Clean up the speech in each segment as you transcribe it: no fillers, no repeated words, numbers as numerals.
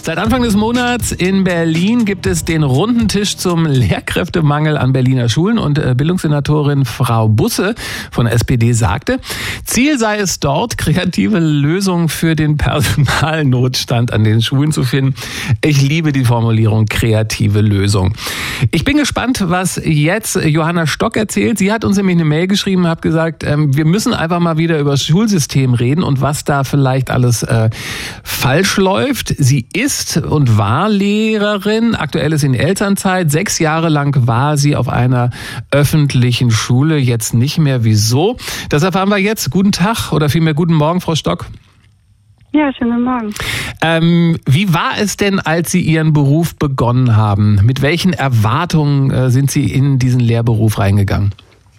Seit Anfang des Monats in Berlin gibt es den runden Tisch zum Lehrkräftemangel an Berliner Schulen und Bildungssenatorin Frau Busse von SPD sagte, Ziel sei es dort, kreative Lösungen für den Personalnotstand an den Schulen zu finden. Ich liebe die Formulierung kreative Lösung. Ich bin gespannt, was jetzt Johanna Stock erzählt. Sie hat uns nämlich eine Mail geschrieben, hat gesagt, wir müssen einfach mal wieder über das Schulsystem reden und was da vielleicht alles falsch läuft. Sie ist und war Lehrerin, aktuell ist in Elternzeit. 6 Jahre lang war sie auf einer öffentlichen Schule, jetzt nicht mehr. Wieso? Das erfahren wir jetzt. Guten Tag oder vielmehr guten Morgen, Frau Stock. Ja, schönen Morgen. Wie war es denn, als Sie Ihren Beruf begonnen haben? Mit welchen Erwartungen sind Sie in diesen Lehrberuf reingegangen?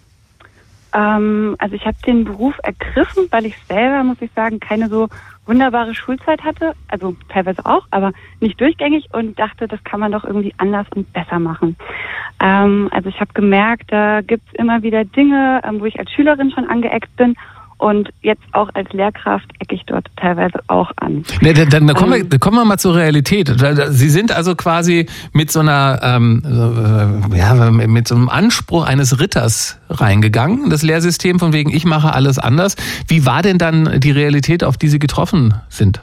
Also ich habe den Beruf ergriffen, weil ich selber, muss ich sagen, keine so wunderbare Schulzeit hatte, also teilweise auch, aber nicht durchgängig und dachte, das kann man doch irgendwie anders und besser machen. Also ich habe gemerkt, da gibt's immer wieder Dinge, wo ich als Schülerin schon angeeckt bin und jetzt auch als Lehrkraft ecke ich dort teilweise auch an. Ne, dann kommen wir mal zur Realität. Sie sind also quasi mit so einer, mit so einem Anspruch eines Ritters reingegangen, in das Lehrsystem von wegen, ich mache alles anders. Wie war denn dann die Realität, auf die Sie getroffen sind?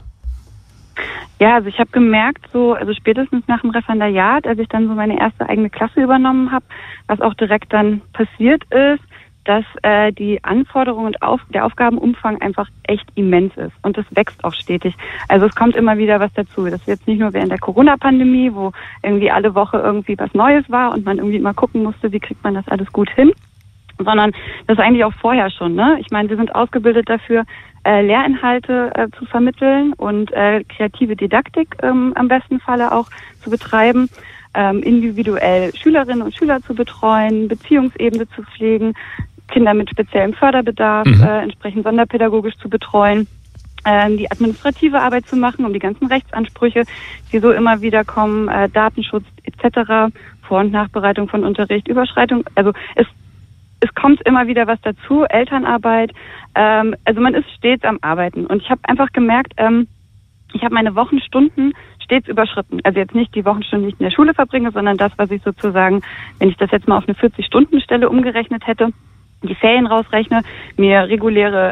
Ja, also ich habe gemerkt, also spätestens nach dem Referendariat, als ich dann so meine erste eigene Klasse übernommen habe, was auch direkt dann passiert ist, dass die Anforderungen und der Aufgabenumfang einfach echt immens ist. Und das wächst auch stetig. Also es kommt immer wieder was dazu. Das ist jetzt nicht nur während der Corona-Pandemie, wo irgendwie alle Woche irgendwie was Neues war und man irgendwie mal gucken musste, wie kriegt man das alles gut hin, sondern das ist eigentlich auch vorher schon. Ne? Ich meine, wir sind ausgebildet dafür, Lehrinhalte zu vermitteln und kreative Didaktik am besten Falle auch zu betreiben. Individuell Schülerinnen und Schüler zu betreuen, Beziehungsebene zu pflegen, Kinder mit speziellem Förderbedarf entsprechend sonderpädagogisch zu betreuen, die administrative Arbeit zu machen, um die ganzen Rechtsansprüche, die so immer wieder kommen, Datenschutz etc., Vor- und Nachbereitung von Unterricht, Überschreitung. Also es kommt immer wieder was dazu, Elternarbeit. Also man ist stets am Arbeiten. Und ich habe einfach gemerkt, ich habe meine Wochenstunden stets überschritten. Also jetzt nicht die Wochenstunden, die ich in der Schule verbringe, sondern das, was ich sozusagen, wenn ich das jetzt mal auf eine 40-Stunden-Stelle umgerechnet hätte, die Ferien rausrechne, mir reguläre,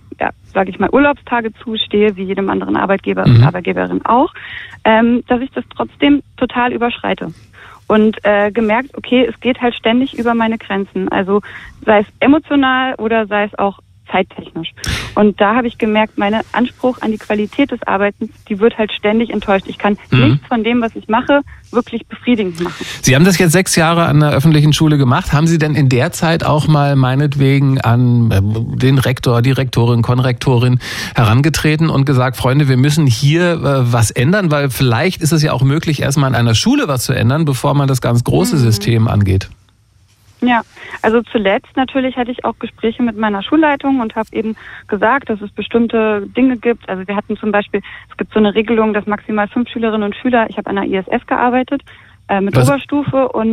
Urlaubstage zustehe, wie jedem anderen Arbeitgeber und Arbeitgeberin auch, dass ich das trotzdem total überschreite. Und gemerkt, okay, es geht halt ständig über meine Grenzen. Also sei es emotional oder sei es auch zeittechnisch. Und da habe ich gemerkt, mein Anspruch an die Qualität des Arbeitens, die wird halt ständig enttäuscht. Ich kann nichts von dem, was ich mache, wirklich befriedigend machen. Sie haben das jetzt 6 Jahre an der öffentlichen Schule gemacht. Haben Sie denn in der Zeit auch mal meinetwegen an den Rektor, die Rektorin, Konrektorin herangetreten und gesagt, Freunde, wir müssen hier was ändern, weil vielleicht ist es ja auch möglich, erstmal an einer Schule was zu ändern, bevor man das ganz große System angeht. Ja, also zuletzt natürlich hatte ich auch Gespräche mit meiner Schulleitung und habe eben gesagt, dass es bestimmte Dinge gibt. Also wir hatten zum Beispiel, es gibt so eine Regelung, dass maximal 5 Schülerinnen und Schüler, ich habe an der ISF gearbeitet, mit Oberstufe und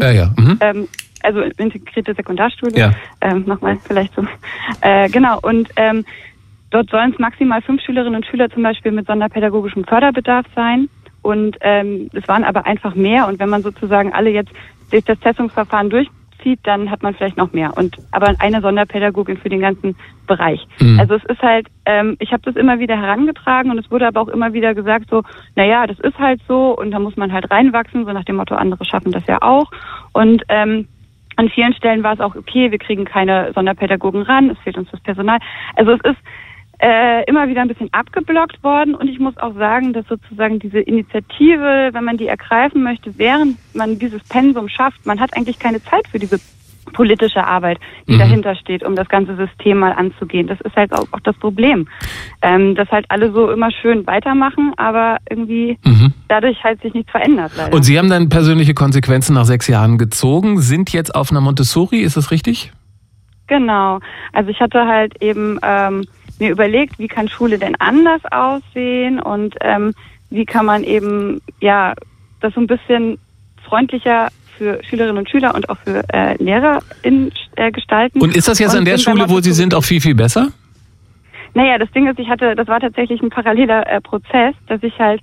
also integrierte Sekundarstufe, nochmal vielleicht so. Genau, und dort sollen es maximal 5 Schülerinnen und Schüler zum Beispiel mit sonderpädagogischem Förderbedarf sein. Und es waren aber einfach mehr. Und wenn man sozusagen alle jetzt durch das Testungsverfahren durchzieht, dann hat man vielleicht noch mehr. Aber eine Sonderpädagogin für den ganzen Bereich. Also es ist halt, ich habe das immer wieder herangetragen und es wurde aber auch immer wieder gesagt so, naja, das ist halt so und da muss man halt reinwachsen, so nach dem Motto, andere schaffen das ja auch. Und an vielen Stellen war es auch okay, wir kriegen keine Sonderpädagogen ran, es fehlt uns das Personal. Also es ist immer wieder ein bisschen abgeblockt worden und ich muss auch sagen, dass sozusagen diese Initiative, wenn man die ergreifen möchte, während man dieses Pensum schafft, man hat eigentlich keine Zeit für diese politische Arbeit, die dahinter steht, um das ganze System mal anzugehen. Das ist halt auch das Problem, dass halt alle so immer schön weitermachen, aber irgendwie dadurch halt sich nichts verändert. Leider. Und Sie haben dann persönliche Konsequenzen nach 6 Jahren gezogen, sind jetzt auf einer Montessori, ist das richtig? Genau. Also ich hatte halt eben mir überlegt, wie kann Schule denn anders aussehen und wie kann man eben das so ein bisschen freundlicher für Schülerinnen und Schüler und auch für LehrerInnen gestalten. Und ist das jetzt an der Schule, wo Sie sind, auch viel, viel besser? Naja, das Ding ist, das war tatsächlich ein paralleler Prozess, dass ich halt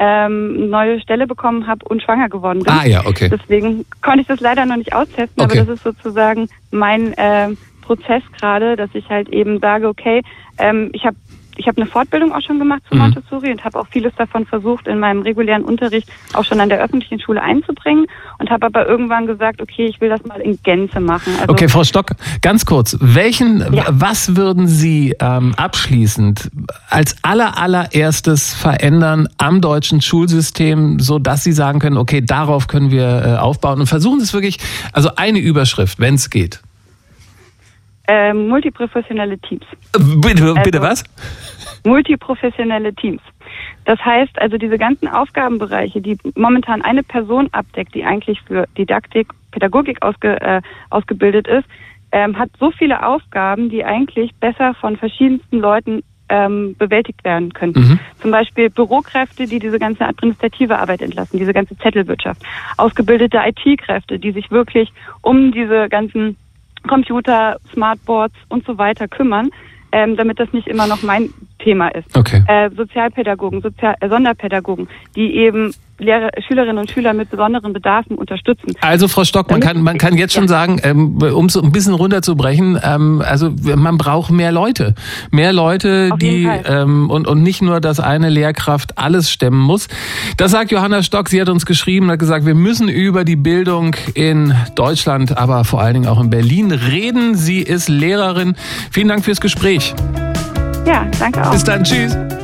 neue Stelle bekommen habe und schwanger geworden bin. Ah ja, okay. Deswegen konnte ich das leider noch nicht austesten, Okay. aber das ist sozusagen mein Prozess gerade, dass ich halt eben sage, okay, ich habe eine Fortbildung auch schon gemacht zu Montessori und habe auch vieles davon versucht, in meinem regulären Unterricht auch schon an der öffentlichen Schule einzubringen und habe aber irgendwann gesagt, okay, ich will das mal in Gänze machen. Also, okay, Frau Stock, ganz kurz, was würden Sie abschließend als allererstes verändern am deutschen Schulsystem, so dass Sie sagen können, okay, darauf können wir aufbauen und versuchen Sie es wirklich, also eine Überschrift, wenn es geht. Multiprofessionelle Teams. Bitte was? Multiprofessionelle Teams. Das heißt also, diese ganzen Aufgabenbereiche, die momentan eine Person abdeckt, die eigentlich für Didaktik, Pädagogik ausgebildet ist, hat so viele Aufgaben, die eigentlich besser von verschiedensten Leuten bewältigt werden könnten. Zum Beispiel Bürokräfte, die diese ganze administrative Arbeit entlasten, diese ganze Zettelwirtschaft. Ausgebildete IT-Kräfte, die sich wirklich um diese ganzen Computer, Smartboards und so weiter kümmern, damit das nicht immer noch mein Thema ist. Okay. Sozialpädagogen, Sonderpädagogen, die eben Schülerinnen und Schüler mit besonderen Bedarfen unterstützen. Also Frau Stock, man kann jetzt schon sagen, um es ein bisschen runterzubrechen, also man braucht mehr Leute, die und nicht nur, dass eine Lehrkraft alles stemmen muss. Das sagt Johanna Stock. Sie hat uns geschrieben, hat gesagt, wir müssen über die Bildung in Deutschland, aber vor allen Dingen auch in Berlin reden. Sie ist Lehrerin. Vielen Dank fürs Gespräch. Ja, danke auch. Bis dann, tschüss.